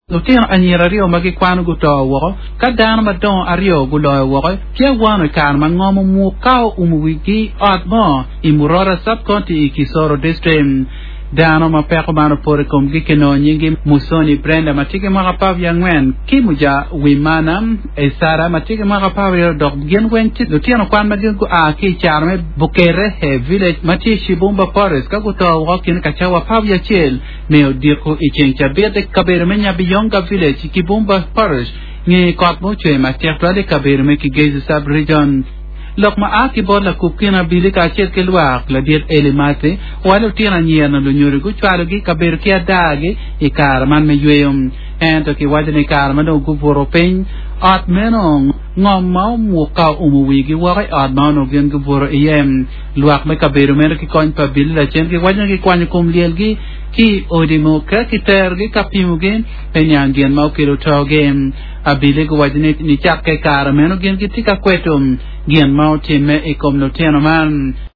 Lutino anyirario magikwano gutowo kadana madon ario gulowo kia wano kan mangomo mukao umuwigi atmo imurora subcounty ikisoro district dano mapeko mano pore komgi keno nyingi musoni Brenda matike makapav yangwen kimuja wimana esara matike makapav dok genwenti lutino kwan magengu ki charme bukere he village mati shibumba forest kagutowo kin kachawa pav yachel meo dirko ichencha bete kabermenya biyonga village kibumba forest ni kotmo chwe matia plade kaberme ki gezi sub region lokma aki bola kupkina bilika chet ke luak la diet elimate walo tira nyena lu nyurigu chwalo gi kaber kia dage ikar man me yuyum ento ki wajne kar man gu pen at menong ngomma muka umuwigi wai at mano gen gu boro iem luak me kaber mer ki kon pa bil la chen ki wajne ki kwany kum lielgi ki odimo ka ki tergi kapimugen penyangen mau kilo togen abile gu wajne ni chakke kar meno gen ki tika kwetum gen mau time ikom no teno man